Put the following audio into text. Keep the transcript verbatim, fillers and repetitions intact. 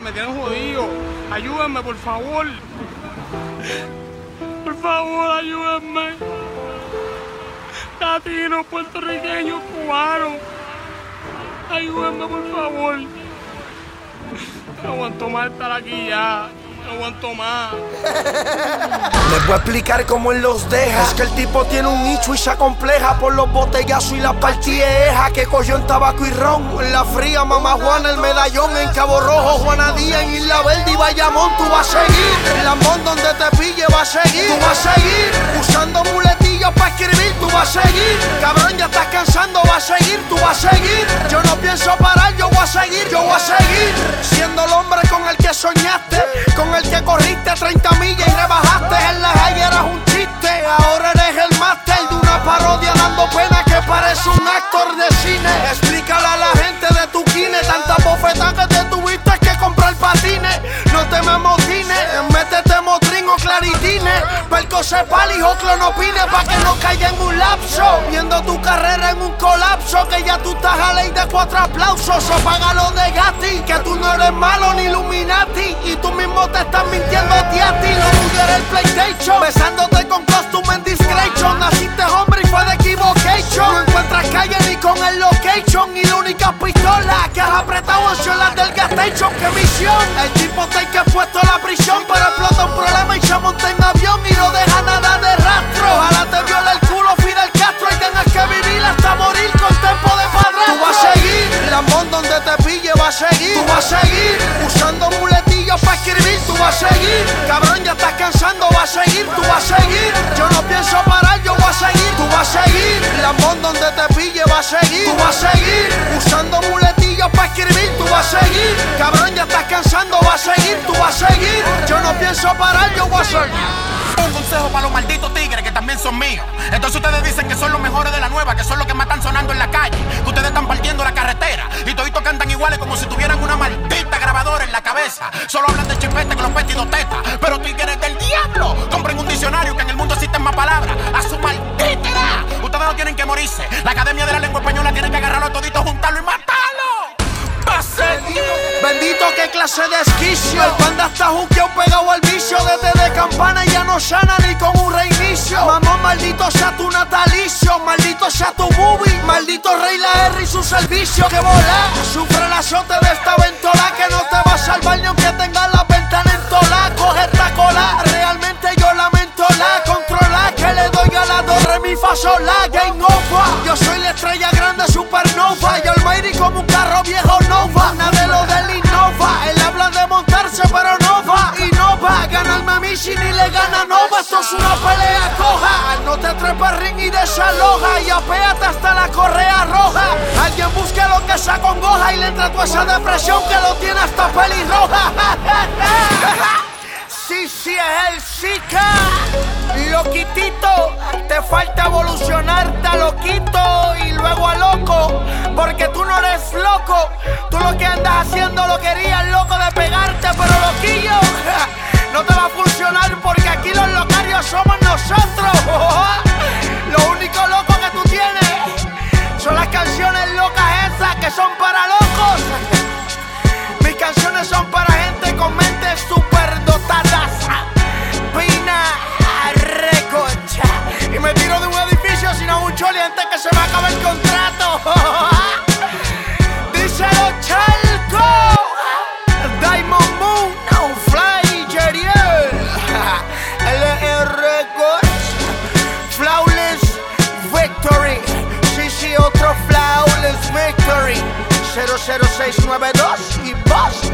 me tienen jodido. Ayúdenme, por favor. Por favor, ayúdenme. Latinos, puertorriqueños, cubanos. Ayúdenme, por favor. No aguanto más estar aquí ya. No aguanto más. Les voy a explicar cómo él los deja. Es que el tipo tiene un nicho y se acompleja por los botellazos y la partieja que cogió en tabaco y ron. En la fría, Mamá Juana, el medallón en Cabo Rojo, Juana Díaz en Isla Verde y Bayamón. Tú vas a seguir, el lambón donde te pille va a seguir. Tú vas a seguir, usando muletillos para escribir. Tú vas a seguir, cabrón, ya estás cansando, va a seguir. Tú vas a seguir, yo no pienso parar, yo voy a seguir. Yo voy a seguir, siendo el hombre con el que soñaste, con el que corriste treinta millas y rebajaste. En la calle eras un chiste, ahora eres el máster de una parodia dando pena que parece un actor de cine. Explícale a la gente de tu kine, tantas bofetas que te tuviste que comprar patines. No te me amotines, métete motrín o claritines, perco cepal y clonopine pa' que no caiga en un lapso. Viendo tu carrera en un colapso, que ya tú estás a ley de cuatro aplausos. O págalo de Gatti, que tú no eres malo ni Illuminati, y tú mismo te estás mintiendo a ti a ti. Lo tuyo era el PlayStation, besándote con costume en discretion. Naciste hombre y fue de equivocation. No encuentras calle ni con el location, y la única pistola que has apretado han sido las del gas station. ¡Qué misión! El tipo te que ha puesto a la prisión, pero explota un problema y se monta en avión y no deja nada de rastro. Ojalá te viola el culo Fidel Castro y tengas que vivir hasta morir con tiempo de padrastro. Tú vas a seguir, lambón donde te pille va a seguir. Tú vas a seguir, usando muletillos para escribir. Tú vas a seguir, cabrón, ya estás cansando, va a seguir. Tú vas a seguir, yo no pienso parar, yo voy a seguir. Tú vas a seguir, lambón donde te pille va a seguir. Tú vas a seguir, usando muletillos para escribir. Tú vas a seguir, cabrón, ya estás cansando, va a seguir. Tú vas a seguir, yo no pienso parar, yo voy a seguir. Un consejo para los malditos tigres que también son míos. Entonces ustedes dicen que son los mejores de la nueva, que son los que más están sonando en la calle, que ustedes están partiendo la carretera y toditos cantan iguales como si tuvieran una maldita grabadora en la cabeza. Solo hablan de chipete con los vestidos tetas, pero tigres del diablo. Compren un diccionario que en el mundo existen más palabras. A su maldita edad, ustedes no tienen que morirse. La Academia de la Lengua Española tiene que agarrarlo a toditos, juntarlo y matarlo. Bendito, qué clase de esquicio. El panda está juqueado pegado al vicio. Desde de campana ya no sana ni con un reinicio. Mamón, maldito sea tu natalicio, maldito sea tu movie, maldito Rey la R y su servicio. Que volá, sufre el azote de esta ventola, que no te va a salvar ni aunque tengas la ventana en tola. Coge esta cola, realmente yo lamento la controla, que le doy a la do, re, mi, fa, sol, la, game over. Yo soy la estrella grande supernova, y Almighty como un carro viejo Nova. Nada de lo del Innova, él habla de montarse pero no va. Y no va a ganarme a mí si ni le gana Nova. Esto es una pelea coja, no te trepas ring y desaloja, y apéate hasta la correa roja. Alguien busque lo que se acongoja y le entra toda esa depresión que lo tiene hasta pelirroja. Sí, sí, es el Zika. Loquitito, te falta evolucionarte a loquito y luego a loco, porque tú no eres loco. Tú lo que andas haciendo lo querías, loco, de pegarte, pero loquillo, no te va a funcionar, porque aquí los locarios somos nosotros. Lo único loco que tú tienes son las canciones locas esas que son para locos. Mis canciones son para gente con mentes superdotadas. Pina Records. Y me tiro de un edificio sin un choli antes que se me acabe el contrato. Díselo, Chalco. Diamond Moon, no Fly, Jeriel. L R Records. Flawless Victory. Sí, sí, otro Flawless Victory. cero cero seis nueve dos y Boss.